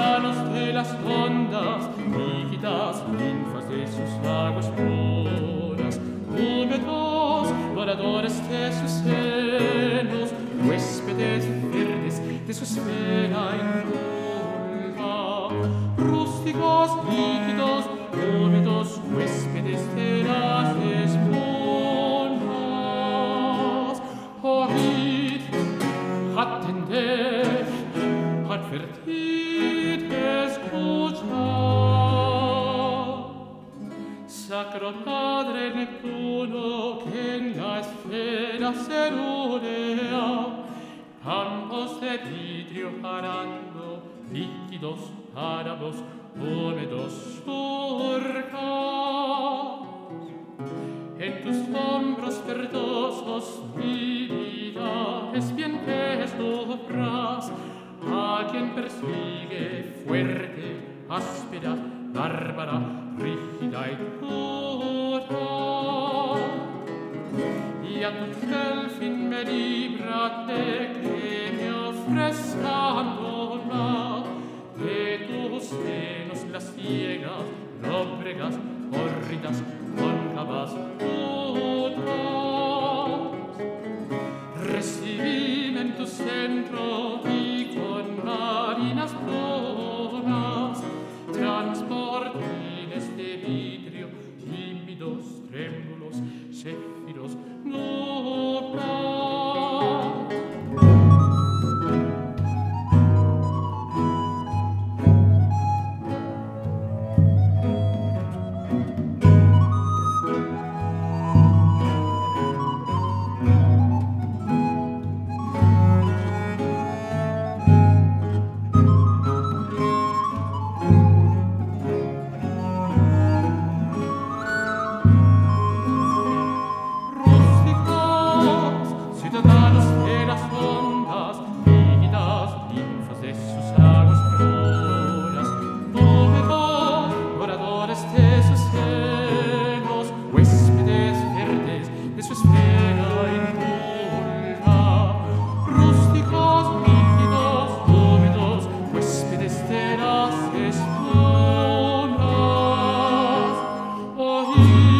ciudadanos de las ondas, líquidas ninfas de sus aguas puras, húmedos voladores de sus senos, huéspedes verdes de su esfera inculta, rústicos, líquidos, húmedos huéspedes de las espumas. Oíd, atended, advertid, escuchad. Sacro Padre Neptuno, que en la esfera cerúlea campos de vidrio arando, líquidos árabos, húmedos surcas. En tus hombros verdosos mi vida es bien que sufras a quien persigue fuerte, áspera, bárbara, rígida y dura. Y a tu delfín me líbrate que me ofrezca Andona de tus senos las ciegas, lóbregas, hórridas, cóncavas, putas. Recibime en tu centro y con marinas plumas, transportines de vidrio, límpidos, trémulos, céfiros, nublas. He